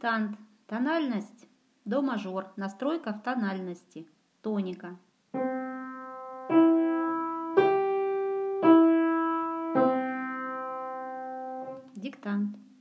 Диктант. Тональность. До мажор. Настройка в тональности. Тоника. Диктант.